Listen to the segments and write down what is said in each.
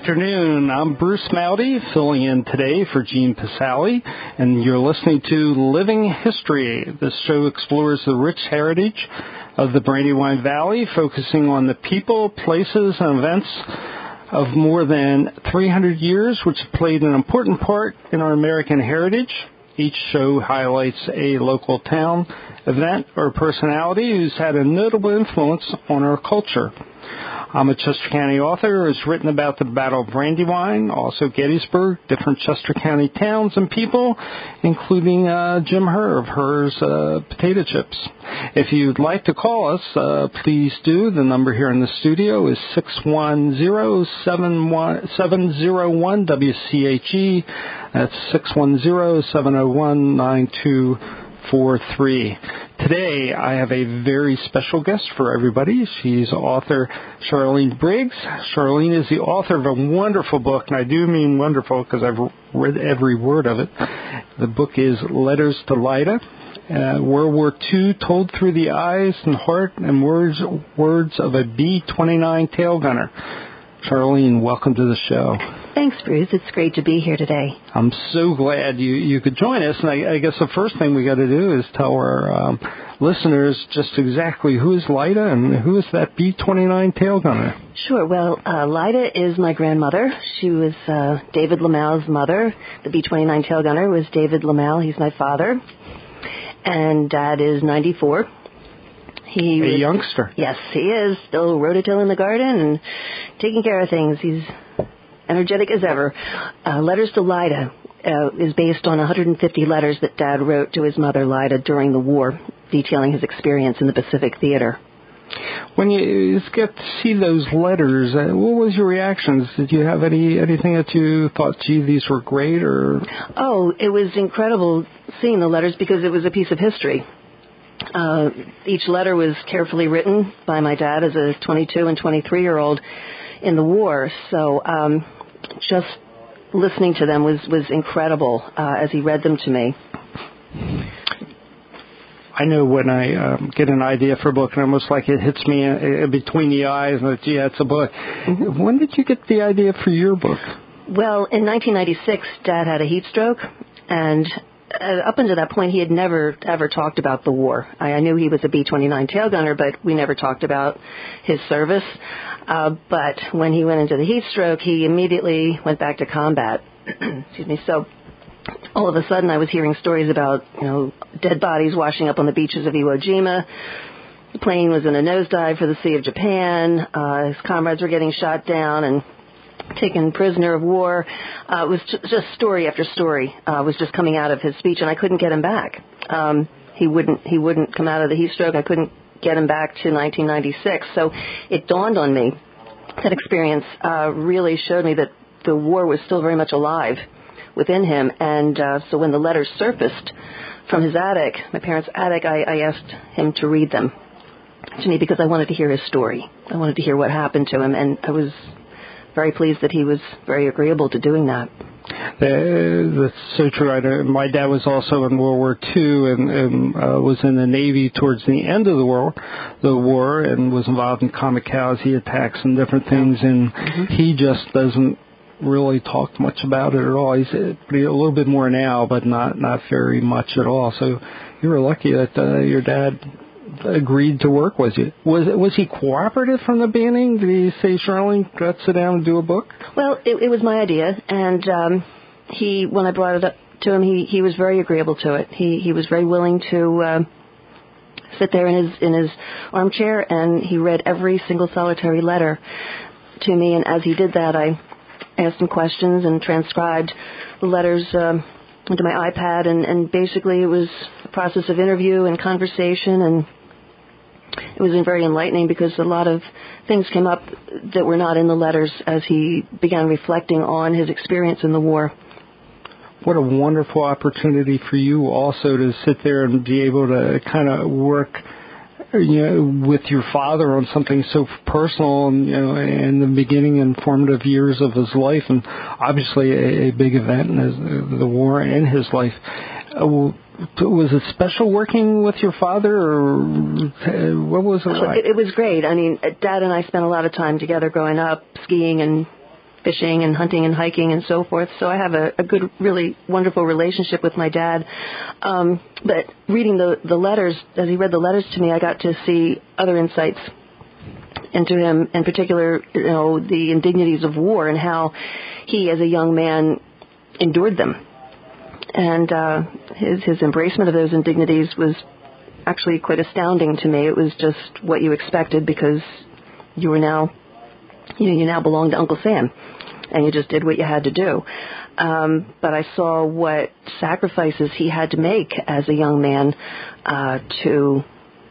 afternoon. I'm Bruce Mowdy, filling in today for Gene Pasali, and you're listening to Living History. This show explores the rich heritage of the Brandywine Valley, focusing on the people, places, and events of more than 300 years, which have played an important part in our American heritage. Each show highlights a local town, event, or personality who's had a notable influence on our culture. I'm a Chester County author who's written about the Battle of Brandywine, also Gettysburg, different Chester County towns and people, including Jim Herr of Herr's Potato Chips. If you'd like to call us, please do. The number here in the studio is 610-701-WCHE. That's 610-701-9243. Today, I have a very special guest for everybody. She's author Charlene Briggs. Charlene is the author of a wonderful book, and I do mean wonderful because I've read every word of it. The book is Letters to Lyda, World War II told through the eyes and heart and words of a B-29 tail gunner. Charlene, welcome to the show. Thanks, Bruce. It's great to be here today. I'm so glad you could join us. And I guess the first thing we got to do is tell our listeners just exactly who is Lyda and who is that B-29 tail gunner. Sure. Well, Lyda is my grandmother. She was David Lamal's mother. The B-29 tail gunner was David Lamal. He's my father. And Dad is 94. He was a youngster. Yes, he is. Still rototilling the garden and taking care of things. He's energetic as ever. Letters to Lyda is based on 150 letters that Dad wrote to his mother, Lyda, during the war, detailing his experience in the Pacific Theater. When you get to see those letters, what was your reactions? Did you have anything that you thought, gee, these were great? Or? Oh, it was incredible seeing the letters because it was a piece of history. Each letter was carefully written by my dad as a 22 and 23-year-old in the war. So just listening to them was incredible as he read them to me. I know when I get an idea for a book, and almost like it hits me between the eyes, and gee, that's a book. Mm-hmm. When did you get the idea for your book? Well, in 1996, Dad had a heat stroke, and up until that point, he had never, ever talked about the war. I knew he was a B-29 tail gunner, but we never talked about his service. But when he went into the heat stroke, he immediately went back to combat. Excuse me. So all of a sudden, I was hearing stories about, dead bodies washing up on the beaches of Iwo Jima. The plane was in a nosedive for the Sea of Japan. His comrades were getting shot down and taken prisoner of war. It was just story after story was just coming out of his speech, and I couldn't get him back. He wouldn't come out of the heat stroke. I couldn't get him back to 1996. So it dawned on me. That experience really showed me that the war was still very much alive within him. And so when the letters surfaced from his attic, my parents' attic, I asked him to read them to me because I wanted to hear his story. I wanted to hear what happened to him, and I was very pleased that he was very agreeable to doing that. That's so true. My dad was also in World War II and was in the Navy towards the end of the war and was involved in kamikaze attacks and different things, and he just doesn't really talk much about it at all. He's a little bit more now, but not very much at all. So you were lucky that your dad agreed to work with you. Was he cooperative from the beginning? Did he say, Charlene, let's sit down and do a book? Well, it was my idea, and when I brought it up to him, he was very agreeable to it. He was very willing to sit there in his armchair, and he read every single solitary letter to me, and as he did that, I asked him questions and transcribed the letters into my iPad, and basically it was a process of interview and conversation, and it was very enlightening because a lot of things came up that were not in the letters as he began reflecting on his experience in the war. What a wonderful opportunity for you also to sit there and be able to kind of work with your father on something so personal and, in the beginning and formative years of his life, and obviously a big event in the war in his life. Was it special working with your father, or what was it like? It was great. I mean, Dad and I spent a lot of time together growing up, skiing and fishing and hunting and hiking and so forth. So I have a good, really wonderful relationship with my dad. But reading the letters, as he read the letters to me, I got to see other insights into him, in particular, the indignities of war and how he, as a young man, endured them. And his embracement of those indignities was actually quite astounding to me. It was just what you expected, because you now belong to Uncle Sam, and you just did what you had to do. But I saw what sacrifices he had to make as a young man to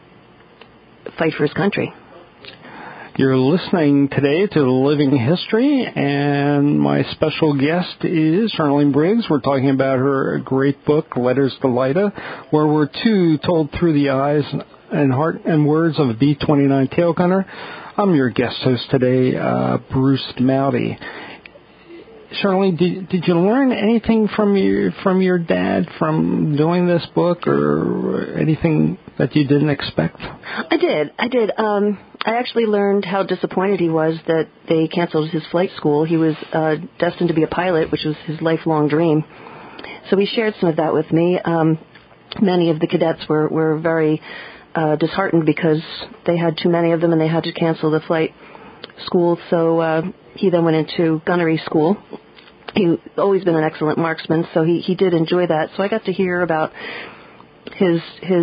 fight for his country. You're listening today to Living History, and my special guest is Charlene Briggs. We're talking about her great book, Letters to Lyda, World War II Told Through the Eyes and Heart and Words of a B-29 Tail Gunner. I'm your guest host today, Bruce Mowdy. Charlene, did you learn anything from your dad from doing this book, or anything that you didn't expect? I did. I actually learned how disappointed he was that they canceled his flight school. He was destined to be a pilot, which was his lifelong dream. So he shared some of that with me. Many of the cadets were very disheartened because they had too many of them and they had to cancel the flight school. So he then went into gunnery school. He's always been an excellent marksman, so he did enjoy that. So I got to hear about his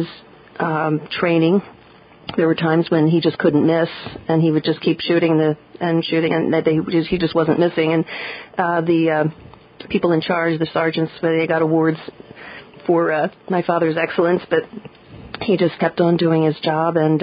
training. There were times when he just couldn't miss, and he would just keep shooting, and he just wasn't missing. And the people in charge, the sergeants, they got awards for my father's excellence, but he just kept on doing his job, and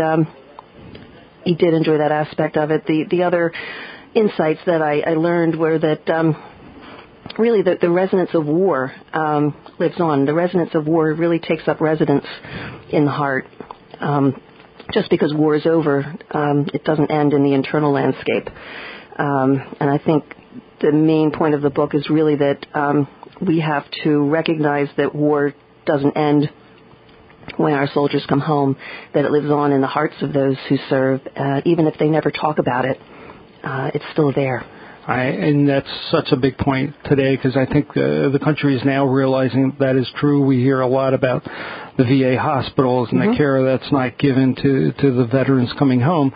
he did enjoy that aspect of it. The other insights that I learned were that really the resonance of war lives on. The resonance of war really takes up residence in the heart. Just because war is over, it doesn't end in the internal landscape. And I think the main point of the book is really that we have to recognize that war doesn't end when our soldiers come home, that it lives on in the hearts of those who serve. Even if they never talk about it, it's still there. And that's such a big point today, because I think the country is now realizing that is true. We hear a lot about the VA hospitals and the care that's not given to the veterans coming home.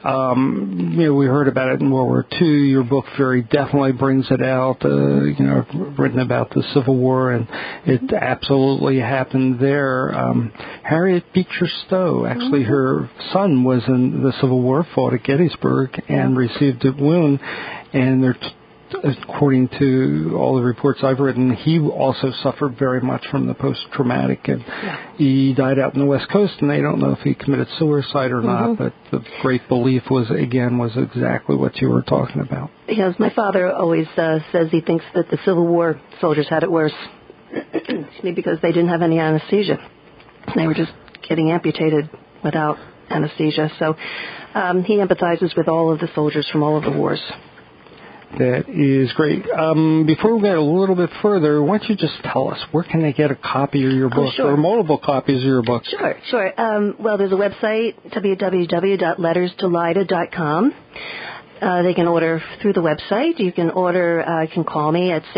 We heard about it in World War II. Your book very definitely brings it out. Written about the Civil War, and it absolutely happened there. Harriet Beecher Stowe, actually, her son was in the Civil War, fought at Gettysburg, and received a wound. And according to all the reports I've written, he also suffered very much from the post-traumatic, and he died out in the West Coast, and they don't know if he committed suicide or not, but the great belief was exactly what you were talking about. Yes, my father always says he thinks that the Civil War soldiers had it worse, because they didn't have any anesthesia. They were just getting amputated without anesthesia. So he empathizes with all of the soldiers from all of the wars. That is great. Before we get a little bit further, why don't you just tell us, where can they get a copy of your book, or multiple copies of your book? Sure. Well, there's a website, www.letterstolyda.com. They can order through the website. You can can call me at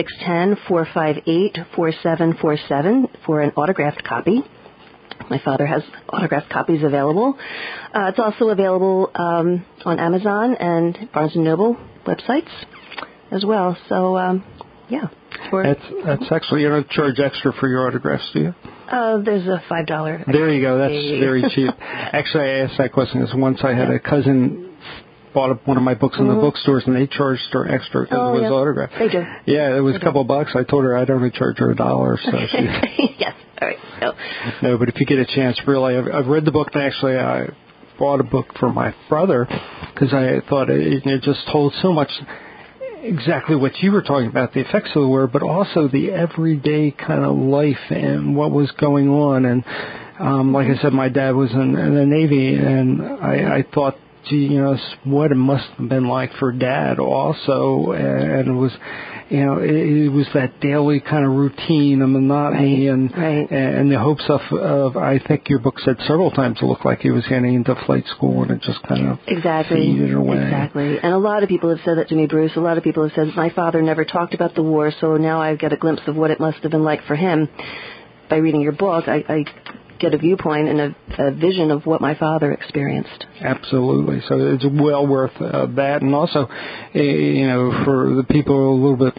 610-458-4747 for an autographed copy. My father has autographed copies available. It's also available on Amazon and Barnes & Noble websites as well. So, That's actually, you don't charge extra for your autographs, do you? There's a $5. There you go. That's very cheap. Actually, I asked that question because once I had a cousin bought one of my books in the bookstores, and they charged her extra because it was autographed. They do. Yeah, it was a couple bucks. I told her I'd only charge her $1. So yes. All right. No, but if you get a chance, really, I've read the book, and actually I bought a book for my brother because I thought it just told so much exactly what you were talking about, the effects of the war, but also the everyday kind of life and what was going on. And like I said, my dad was in the Navy, and I thought gee, what it must have been like for Dad also, and it was, it was that daily kind of routine and monotony, and the hopes of I think your book said several times it looked like he was getting into flight school, and it just kind of faded away. Exactly. And a lot of people have said that to me, Bruce. A lot of people have said, my father never talked about the war, so now I get a glimpse of what it must have been like for him. By reading your book, I get a viewpoint and a vision of what my father experienced. Absolutely. So it's well worth that. And also, for the people a little bit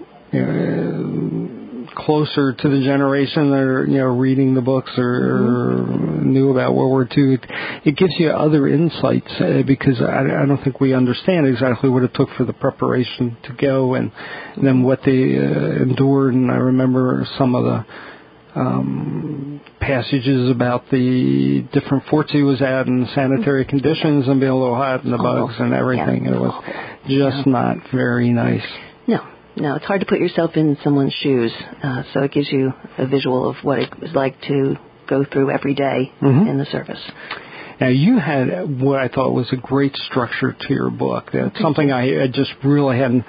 closer to the generation that are, reading the books or knew about World War II, it gives you other insights because I don't think we understand exactly what it took for the preparation to go and then what they endured. And I remember some of the passages about the different forts he was at and sanitary conditions and being a little hot and the bugs and everything. It was just not very nice. No, it's hard to put yourself in someone's shoes, so it gives you a visual of what it was like to go through every day in the service. Now, you had what I thought was a great structure to your book. That's something I just really hadn't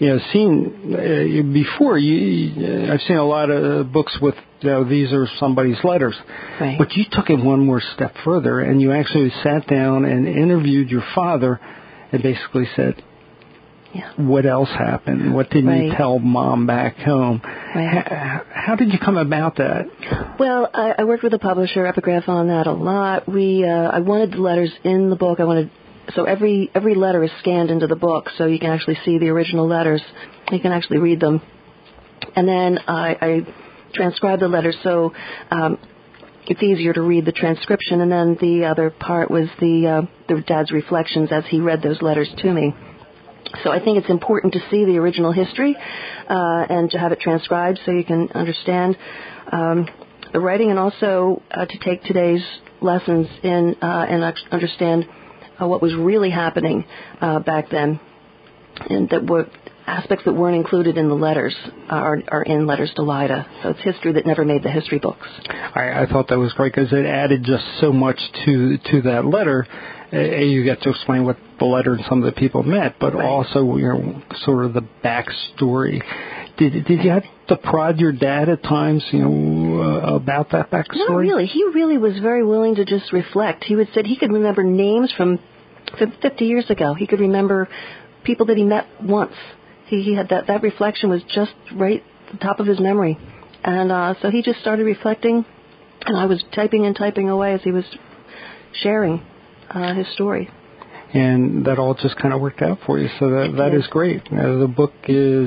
seen before. I've seen a lot of books with these are somebody's letters, but you took it one more step further, and you actually sat down and interviewed your father and basically said, what else happened? What didn't you tell Mom back home? How did you come about that? Well, I worked with a publisher, Epigraph, on that a lot. I wanted the letters in the book. So every letter is scanned into the book, so you can actually see the original letters. You can actually read them. And then I transcribed the letters, so it's easier to read the transcription. And then the other part was the Dad's reflections as he read those letters to me. So I think it's important to see the original history and to have it transcribed so you can understand the writing, and also to take today's lessons in and understand what was really happening back then, and that were aspects that weren't included in the letters are in Letters to Lida. So it's history that never made the history books. I thought that was great because it added just so much to that letter. You get to explain what the letter and some of the people meant, but also sort of the backstory. Did you have to prod your dad at times, about that backstory? Not really. He really was very willing to just reflect. He said he could remember names from 50 years ago. He could remember people that he met once. He had that reflection was just right at the top of his memory. And so he just started reflecting, and I was typing away as he was sharing his story. And that all just kind of worked out for you, so that is great. The book is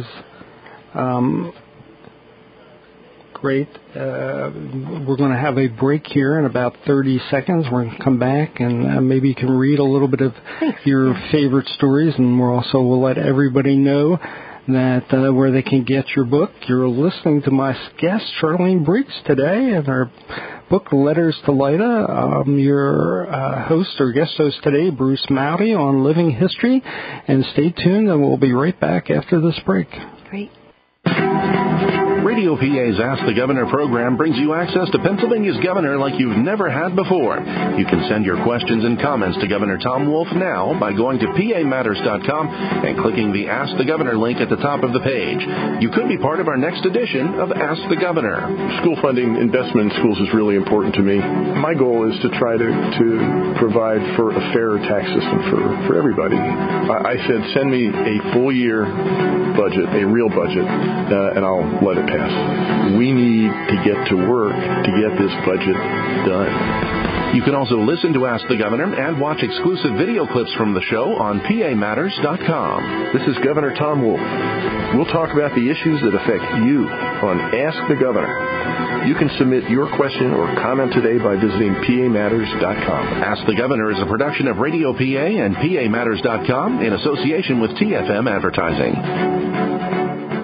great. We're going to have a break here in about 30 seconds. We're going to come back, and maybe you can read a little bit of your favorite stories, and we'll let everybody know that where they can get your book. You're listening to my guest, Charlene Briggs, today, and our book, Letters to Lida. Your host or guest host today, Bruce Mowdy, on Living History. And stay tuned, and we'll be right back after this break. Great. Radio PA's Ask the Governor program brings you access to Pennsylvania's governor like you've never had before. You can send your questions and comments to Governor Tom Wolf now by going to PAMatters.com and clicking the Ask the Governor link at the top of the page. You could be part of our next edition of Ask the Governor. School funding, investment in schools is really important to me. My goal is to try to provide for a fairer tax system for everybody. I said, send me a full year budget, a real budget, and I'll let it pass. We need to get to work to get this budget done. You can also listen to Ask the Governor and watch exclusive video clips from the show on PAMatters.com. This is Governor Tom Wolf. We'll talk about the issues that affect you on Ask the Governor. You can submit your question or comment today by visiting PAMatters.com. Ask the Governor is a production of Radio PA and PAMatters.com in association with TFM Advertising.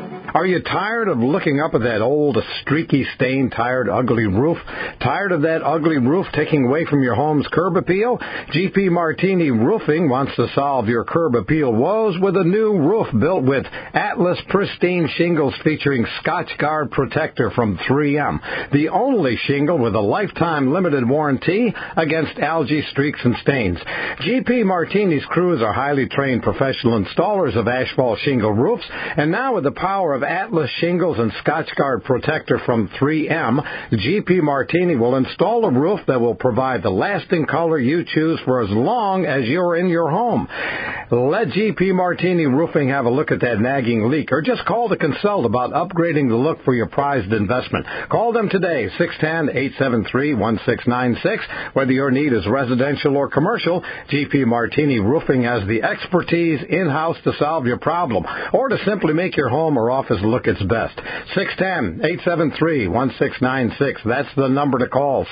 Are you tired of looking up at that old, streaky, stain-tired, ugly roof? Tired of that ugly roof taking away from your home's curb appeal? GP Martini Roofing wants to solve your curb appeal woes with a new roof built with Atlas Pristine shingles featuring Scotchgard Protector from 3M, the only shingle with a lifetime limited warranty against algae, streaks, and stains. GP Martini's crews are highly trained professional installers of asphalt shingle roofs, and now with the power of Atlas shingles and Scotchgard Protector from 3M, GP Martini will install a roof that will provide the lasting color you choose for as long as you're in your home. Let GP Martini Roofing have a look at that nagging leak, or just call to consult about upgrading the look for your prized investment. Call them today, 610-873-1696. Whether your need is residential or commercial, GP Martini Roofing has the expertise in-house to solve your problem, or to simply make your home or office look its best. 610-873-1696. That's the number to call,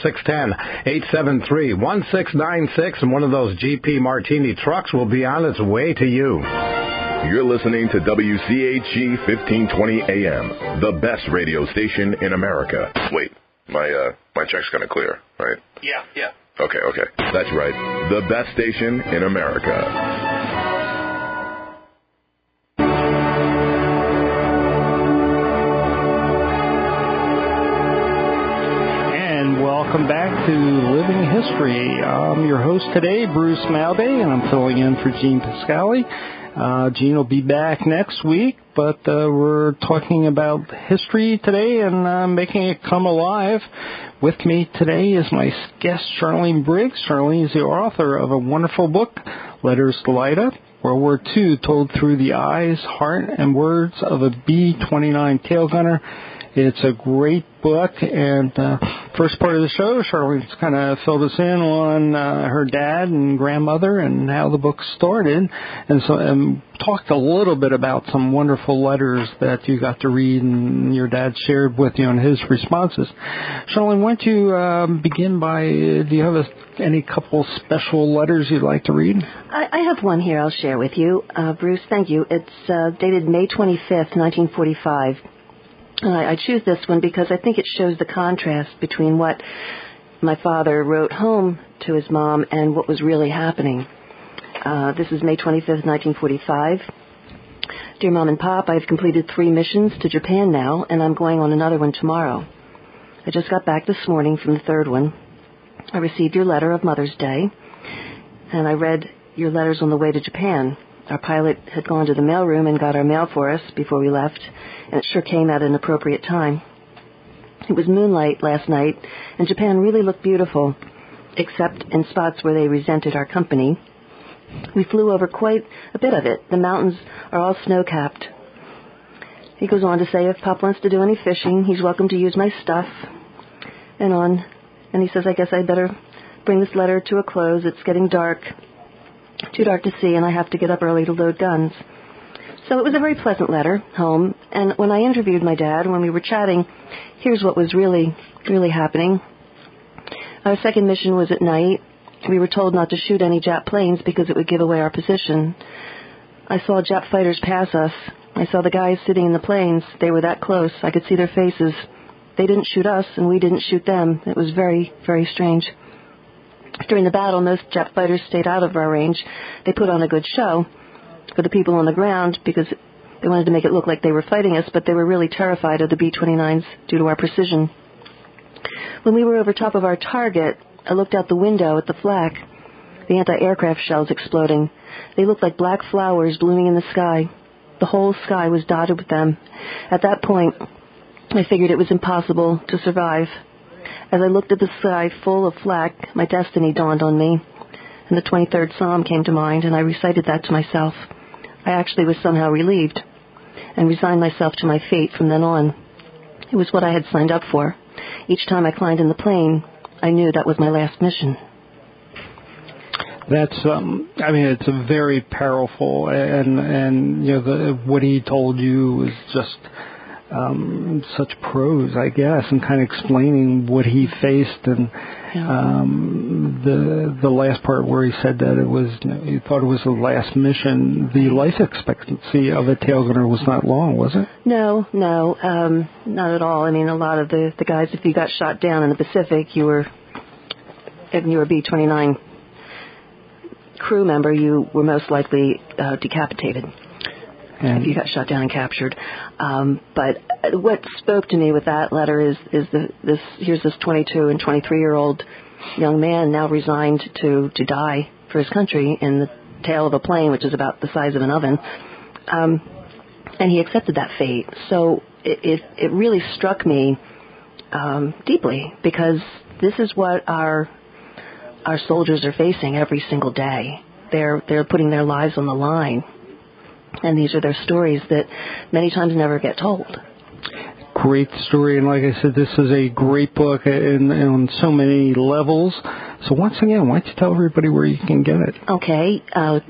610-873-1696, and one of those GP Martini trucks will be on its way to you. You're listening to WCHG 1520 AM, the best radio station in America. Wait, my check's kind of clear, right? Yeah. Okay. That's right. The best station in America. Welcome back to Living History. I'm your host today, Bruce Malday, and I'm filling in for Gene Piscali. Gene will be back next week, but we're talking about history today and making it come alive. With me today is my guest, Charlene Briggs. Charlene is the author of a wonderful book, Letters to Lyda, World War II Told Through the Eyes, Heart, and Words of a B-29 Tail Gunner. It's a great book, and first part of the show, Charlene's kind of filled us in on her dad and grandmother and how the book started, and talked a little bit about some wonderful letters that you got to read and your dad shared with you on his responses. Charlene, why don't you begin by, do you have any couple special letters you'd like to read? I have one here I'll share with you. Bruce, thank you. It's dated May 25th, 1945. I choose this one because I think it shows the contrast between what my father wrote home to his mom and what was really happening. This is May 25th, 1945. Dear Mom and Pop, I've completed 3 missions to Japan now, and I'm going on another one tomorrow. I just got back this morning from the 3rd one. I received your letter of Mother's Day, and I read your letters on the way to Japan. Our pilot had gone to the mailroom and got our mail for us before we left, and it sure came at an appropriate time. It was moonlight last night, and Japan really looked beautiful, except in spots where they resented our company. We flew over quite a bit of it. The mountains are all snow-capped. He goes on to say if Pop wants to do any fishing, he's welcome to use my stuff, and on. And he says, I guess I'd better bring this letter to a close. It's getting dark. Too dark to see, and I have to get up early to load guns. So it was a very pleasant letter home, and when I interviewed my dad, when we were chatting, here's what was really happening. Our second mission was at night. We were told not to shoot any Jap planes because it would give away our position. I saw Jap fighters pass us. I saw the guys sitting in the planes. They were that close. I could see their faces. They didn't shoot us, and we didn't shoot them. It was very, very strange. During the battle, most Jap fighters stayed out of our range. They put on a good show for the people on the ground because they wanted to make it look like they were fighting us, but they were really terrified of the B-29s due to our precision. When we were over top of our target, I looked out the window at the flak, the anti-aircraft shells exploding. They looked like black flowers blooming in the sky. The whole sky was dotted with them. At that point, I figured it was impossible to survive. As I looked at the sky full of flak, my destiny dawned on me, and the 23rd Psalm came to mind, and I recited that to myself. I actually was somehow relieved and resigned myself to my fate from then on. It was what I had signed up for. Each time I climbed in the plane, I knew that was my last mission. That's, it's a very powerful, and what he told you was just such prose, I guess, and kind of explaining what he faced, and the last part where he said that he thought it was the last mission. The life expectancy of a tail gunner was not long, was it? No, not at all. I mean, a lot of the guys, if you got shot down in the Pacific, if you were a B-29 crew member, you were most likely decapitated. If you got shot down and captured. But what spoke to me with that letter is here's this 22 and 23-year-old young man now resigned to die for his country in the tail of a plane, which is about the size of an oven. And he accepted that fate. So it really struck me deeply, because this is what our soldiers are facing every single day. They're putting their lives on the line. And these are their stories that many times never get told. Great story, and like I said, this is a great book on so many levels. So once again, why don't you tell everybody where you can get it? Okay,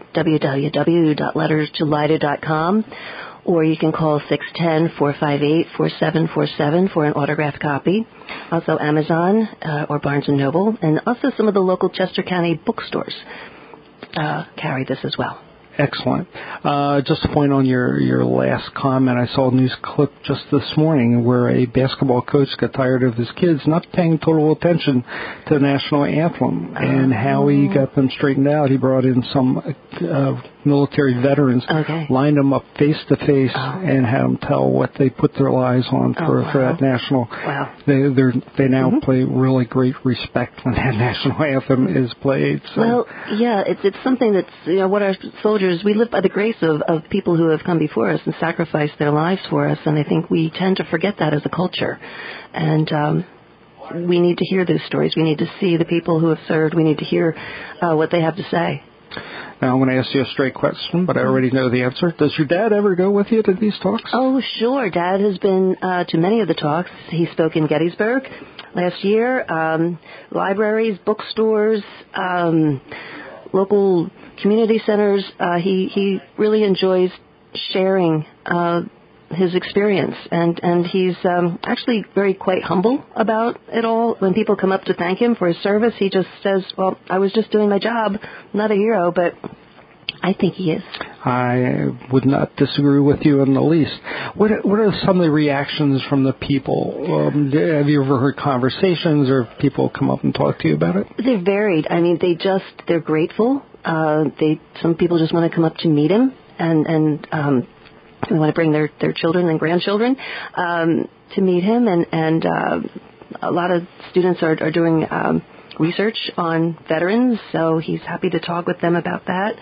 www.letterstolida.com, or you can call 610-458-4747 for an autographed copy. Also Amazon or Barnes & Noble, and also some of the local Chester County bookstores carry this as well. Excellent. Just to point on your last comment, I saw a news clip just this morning where a basketball coach got tired of his kids not paying total attention to the national anthem, and how he got them straightened out. He brought in some military veterans, lined them up face to face, and had them tell what they put their lives on for that national. Wow. They now play really great respect when that national anthem is played. So. Well, yeah, it's something that's, what our soldiers, we live by the grace of people who have come before us and sacrificed their lives for us, and I think we tend to forget that as a culture. And we need to hear those stories. We need to see the people who have served. We need to hear what they have to say. Now, I'm going to ask you a straight question, but I already know the answer. Does your dad ever go with you to these talks? Oh, sure. Dad has been to many of the talks. He spoke in Gettysburg last year. Libraries, bookstores, local community centers. He really enjoys sharing his experience, and he's actually quite humble about it all. When people come up to thank him for his service, he just says, well, I was just doing my job, not a hero, but I think he is. I would not disagree with you in the least. What are some of the reactions from the people? Have you ever heard conversations, or people come up and talk to you about it? They're varied. I mean, they're grateful. Some people just want to come up to meet him, and they want to bring their children and grandchildren to meet him, and a lot of students are doing research on veterans, so he's happy to talk with them about that.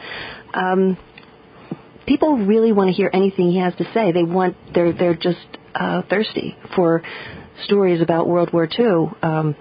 People really want to hear anything he has to say. They're just thirsty for stories about World War II.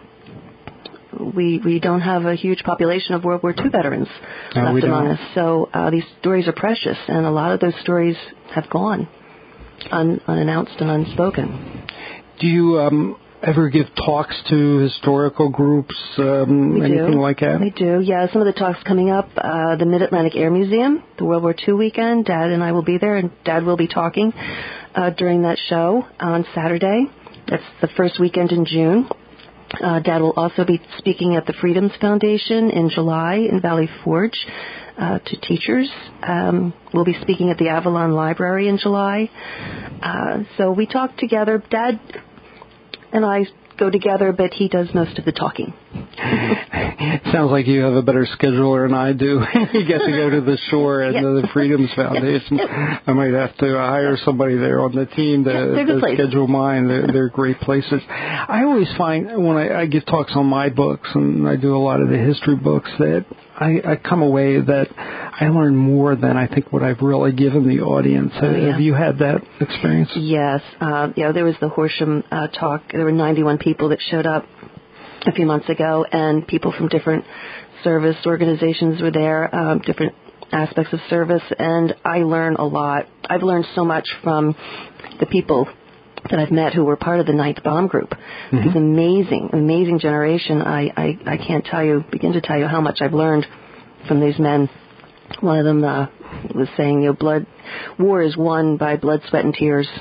We don't have a huge population of World War II veterans left among us, so these stories are precious, and a lot of those stories have gone unannounced and unspoken. Do you ever give talks to historical groups, anything like that? We do, yeah. Some of the talks coming up, the Mid-Atlantic Air Museum, the World War II weekend. Dad and I will be there, and Dad will be talking during that show on Saturday. That's the first weekend in June. Dad will also be speaking at the Freedoms Foundation in July in Valley Forge to teachers. We'll be speaking at the Avalon Library in July. So we talk together. Dad and I go together, but he does most of the talking. Sounds like you have a better scheduler than I do. You get to go to the shore and the Freedoms Foundation. I might have to hire somebody there on the team to schedule mine. They're great places. I always find when I give talks on my books, and I do a lot of the history books, that I come away that I learn more than I think what I've really given the audience. Have you had that experience? Yes. There was the Horsham talk. There were 91 people that showed up a few months ago, and people from different service organizations were there, different aspects of service, and I learn a lot. I've learned so much from the people that I've met who were part of the 9th Bomb Group. It's amazing generation. I can't begin to tell you how much I've learned from these men. One of them was saying, war is won by blood, sweat, and tears.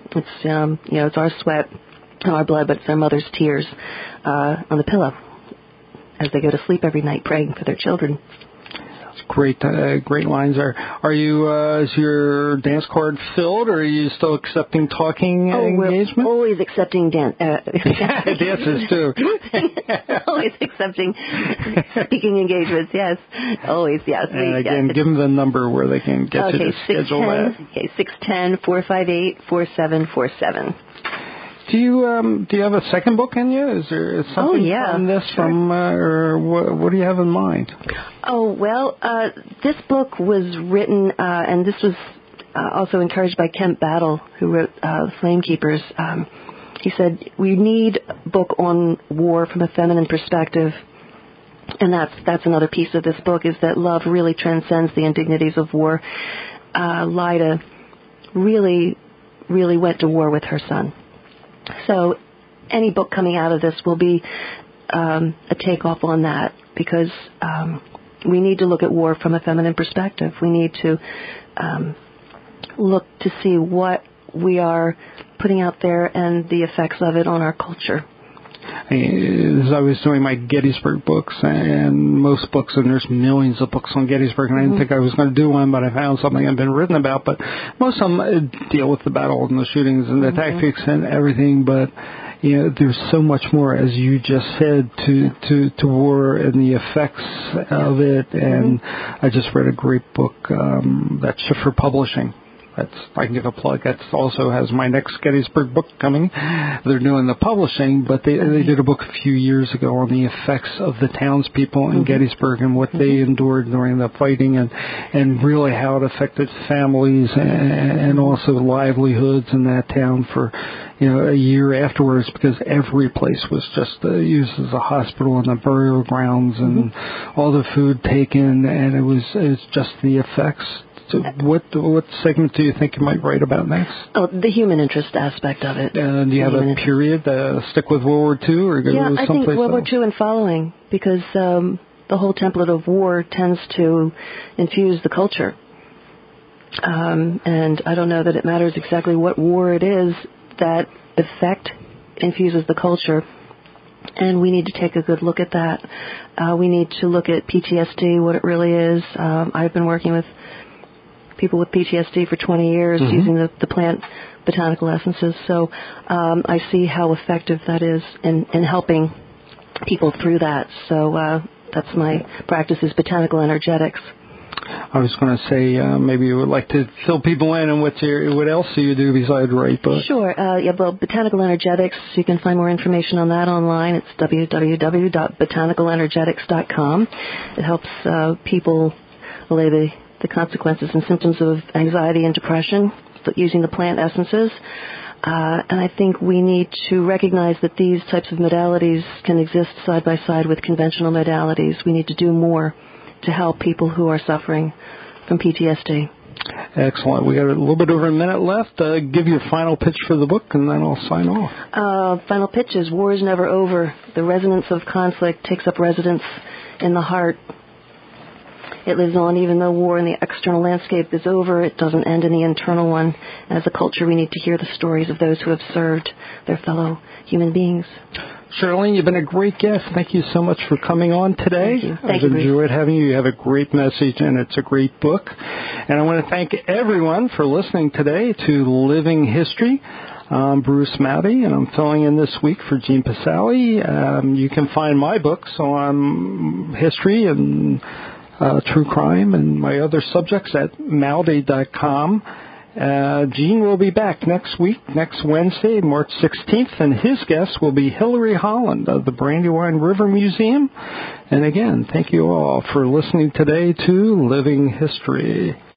It's it's our sweat and our blood, but it's their mother's tears on the pillow as they go to sleep every night, praying for their children. Great lines there. Are you, is your dance card filled, or are you still accepting talking engagements? We're always accepting dances too. Always accepting speaking engagements, yes. Always, yes. And again, give them the number where they can get you to schedule that. Okay, 610-458-4747. Do you have a second book in you? Is there something from this, or what do you have in mind? Oh, well, this book was written, and this was also encouraged by Kent Battle, who wrote Flame Keepers. He said, we need a book on war from a feminine perspective, and that's another piece of this book, is that love really transcends the indignities of war. Lyda really, really went to war with her son. So any book coming out of this will be a takeoff on that, because we need to look at war from a feminine perspective. We need to look to see what we are putting out there and the effects of it on our culture. As I was doing my Gettysburg books, and most books, and there's millions of books on Gettysburg, and I didn't think I was going to do one, but I found something had been written about. But most of them deal with the battle and the shootings and the tactics and everything. But there's so much more, as you just said, to war and the effects of it. And I just read a great book that's Schiffer Publishing. I can give a plug. That also has my next Gettysburg book coming. They're doing the publishing, but they did a book a few years ago on the effects of the townspeople in Gettysburg and what they endured during the fighting, and really how it affected families and also livelihoods in that town for a year afterwards, because every place was just used as a hospital and the burial grounds and all the food taken, and it was just the effects. So what segment do you think you might write about next? Oh, the human interest aspect of it. Do you have a period? Stick with World War II, or go I think World War II and following, because the whole template of war tends to infuse the culture. And I don't know that it matters exactly what war it is. That effect infuses the culture. And we need to take a good look at that. We need to look at PTSD, what it really is. I've been working with people with PTSD for 20 years using the plant botanical essences. So I see how effective that is in helping people through that. So that's my practice, is botanical energetics. I was going to say maybe you would like to fill people in on what else do you do besides write books? Sure. Well, Botanical Energetics, you can find more information on that online. It's www.botanicalenergetics.com. It helps people allay the consequences and symptoms of anxiety and depression using the plant essences. And I think we need to recognize that these types of modalities can exist side by side with conventional modalities. We need to do more to help people who are suffering from PTSD. Excellent. We got a little bit over a minute left. Give your final pitch for the book, and then I'll sign off. Final pitch is: war is never over. The resonance of conflict takes up residence in the heart. It lives on even though war in the external landscape is over. It doesn't end in the internal one. As a culture, we need to hear the stories of those who have served their fellow human beings. Charlene, you've been a great guest. Thank you so much for coming on today. Thank you. I've enjoyed having you. You have a great message, and it's a great book. And I want to thank everyone for listening today to Living History. I'm Bruce Mowdy, and I'm filling in this week for Jean Pasali. You can find my books on history and true crime and my other subjects at Mowdy.com. Gene will be back next week, next Wednesday, March 16th, and his guest will be Hillary Holland of the Brandywine River Museum. And again, thank you all for listening today to Living History.